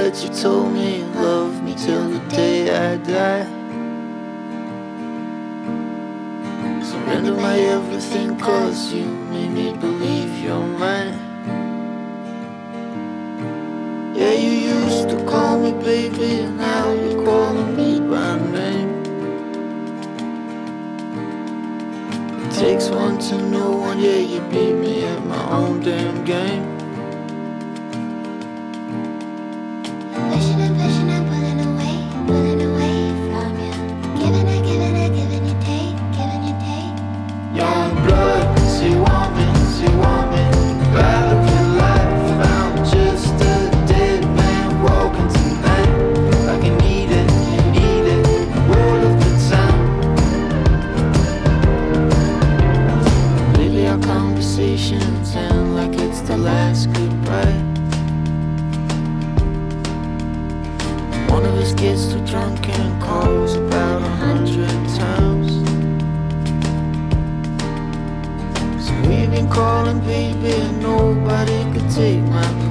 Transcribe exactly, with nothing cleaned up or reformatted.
words you told me, love me till the day I die. Surrender my everything, cause you made me believe you're mine. Yeah, you used to call me baby, now you're calling me by name. It takes one to know one, yeah, you beat me at my own damn game. Pushing and pushing and pulling away, pulling away from you. Giving and giving and giving you take, giving you take. Young blood, so you want me, so you want me. Battle of your life, I'm just a dead man walking tonight. Like you need it, you need it, word of the time. Lately our conversations end like it's the last goodbye. One of us gets too drunk and calls about a hundred times. So we've been calling, baby, and nobody could take my place.